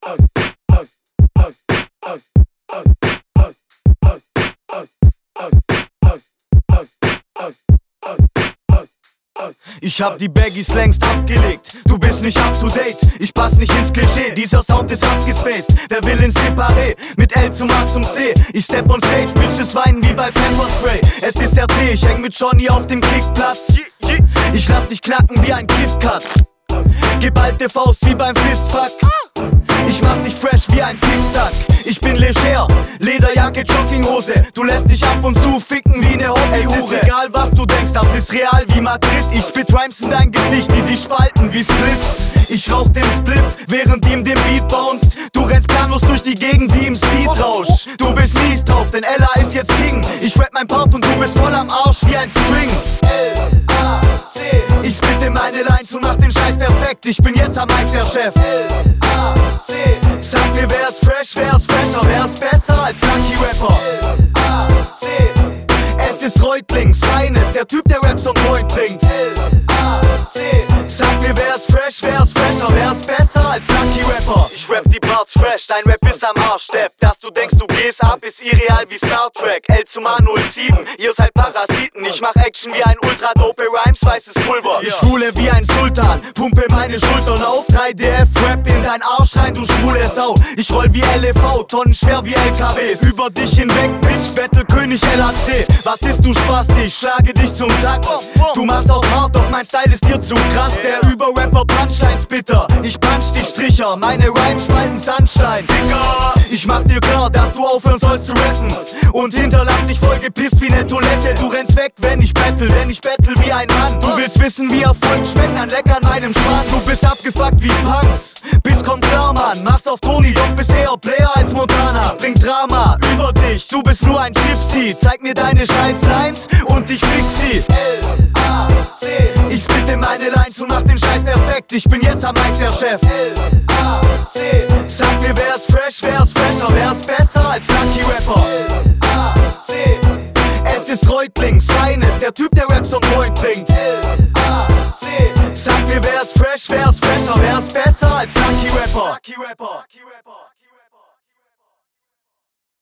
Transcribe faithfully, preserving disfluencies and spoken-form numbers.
Ich hab die Baggies längst abgelegt, du bist nicht up to date, ich pass nicht ins Klischee, dieser Sound ist abgespaced, wer will ins Separé, mit L zum A zum C, ich step on stage, Bitches weinen wie bei Pfefferspray, es ist R T, ich häng mit Johnny auf dem Kickplatz, ich lass dich knacken wie ein KitKat, geballte Faust wie beim Fistfuck, ich mach dich fresh wie ein Tic-Tac, ich bin leger, Lederjacke, Jogginghose, du lässt dich ab und zu ficken wie ne Hobbyhure. Es ist egal was du denkst, das ist real wie Madrid, ich spit Rhymes in dein Gesicht, die dich spalten wie Spliff. Ich rauch den Spliff, während ihm den Beat bounced, du rennst planlos durch die Gegend wie im Speedrausch. Du bist mies drauf, denn Ella ist jetzt King, ich rap mein Part und du bist voll am Arsch wie ein String. L A C Ich spitte meine Lines und mach den Scheiß perfekt, ich bin jetzt am Mic der Chef. L A C Sag mir, wär's fresh, wär's fresher, wär's besser als Lucky Rapper. L A C Es ist Reutlings Feines, der Typ, der Raps on Point bringt. L A C Sag mir, wär's fresh, wär's fresher, wär's besser als Lucky Rapper. Ich rap die Parts fresh, dein Rap ist am Arsch, Step. Dass du denkst, du gehst ab, ist irreal wie Star Trek. L zum A null sieben, ihr seid Parasiten. Ich mach Action wie ein Ultra-Dope Rhymes, weißes Pulver. Ich schwule wie ein Sultan, pumpe meine Schultern auf. drei D F-Rap in dein Arsch rein, du schwule Sau. Ich roll wie L E V, tonnenschwer wie L K Ws. Über dich hinweg, Bitch, Battle-König L A C. Was ist du Spaß, ich schlage dich zum Takt. Du machst auch hart, doch mein Style ist dir zu krass. Der Überrapper Punchlines bitter, ich punch die Stricher. Meine Rhymes spalten Sandstein, Ficker. Ich mach dir klar, dass du aufhören sollst zu rappen und hinterlass dich voll gepisst wie ne Toilette. Du rennst weg, wenn ich battle, denn ich battle wie ein Mann. Du willst wissen, wie Erfolg schmeckt, dann leck an meinem Schwanz. Du bist abgefuckt wie Punks, Bitch, komm klar, Mann. Machst auf Toni, doch bist eher Player als Montana. Bring Drama über dich, du bist nur ein Gypsy. Zeig mir deine scheiß Lines und ich fix sie. L A C Ich spitte meine Lines und mach den Scheiß perfekt, ich bin jetzt am Mic der Chef. L A C Sag mir, wär's fresh, wär's fresher, wär's besser als Lucky Rapper. L A C Es ist Reutlings Feines, der Typ, der Raps on Point bringt. L A C Sag mir, wär's fresh, wär's fresher, wär's besser als Lucky Rapper.